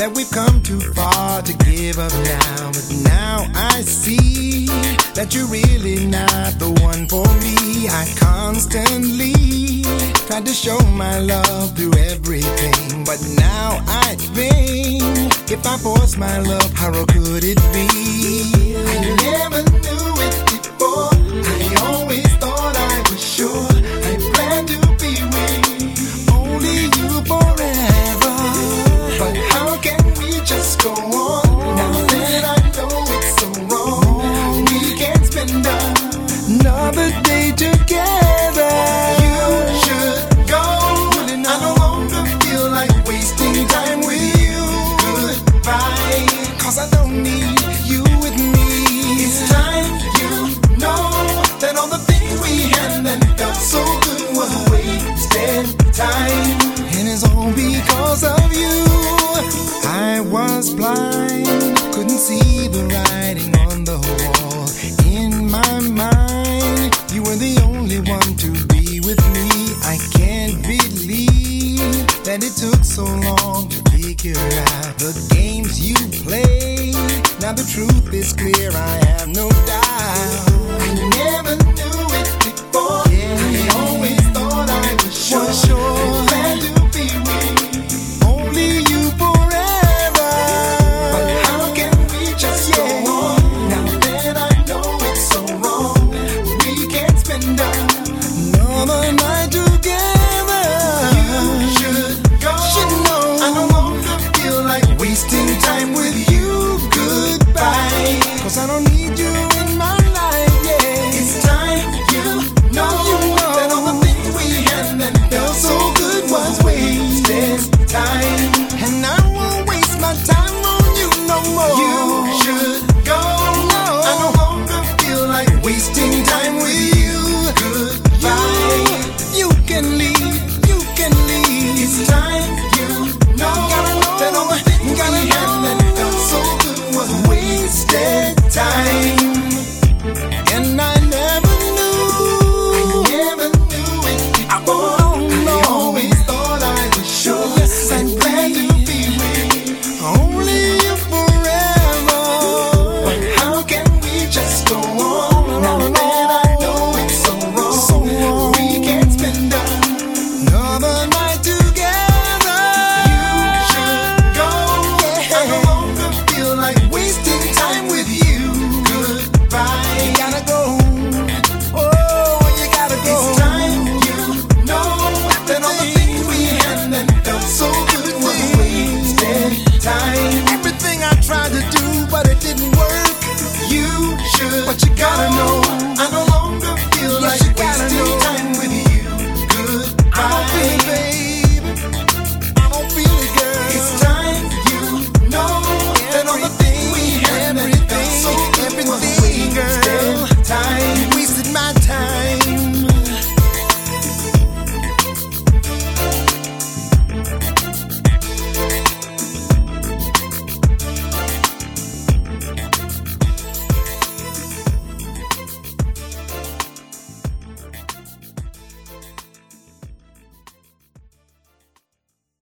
that we've come too far to give up now. But now I see that you're really not the one for me. I constantly tried to show my love through everything, but now I think if I force my love, how could it be? I never knew it before. I always thought I was sure. I planned to be with only you forever. But how can we just go on now that I know it's so wrong? We can't spend another day together. You should go. I no longer feel like wasting time with you. Goodbye, 'cause I don't need you with me. It's time you know that all the things we had that felt so good was wasted time. And it's all because of you. I was blind, couldn't see the writing on the wall. In my mind, you were the only one to be with me. I can't believe that it took so long to figure out the games you play. Now the truth is clear, I have no doubt. I never knew it before. I always thought I was sure. I planned to be with only you forever. But how can we just go on now that I know it's so wrong? We can't spend another night together. You should go. I no longer feel like wasting time with you. Goodbye, 'cause I don't need you in my life, yeah. It's time you know that all the things we had that felt so good was wasted time. And I won't waste my time on you no more. You should go. No. I no longer feel like wasting time with you. Goodbye. You can leave. It's time you know that all the things we had that felt so good was wasted time. And I never knew it before. I always thought I was sure. I planned to be with only you forever. But how can we just go on now that I know it's so wrong? We can't spend another night together. You should go. I no longer feel like wasting time with you. Goodbye. You gotta go. Oh, you gotta go. It's time you know that all the things we had that felt so good was wasted time. Everything I tried to do, but it didn't work. You should, but you gotta know.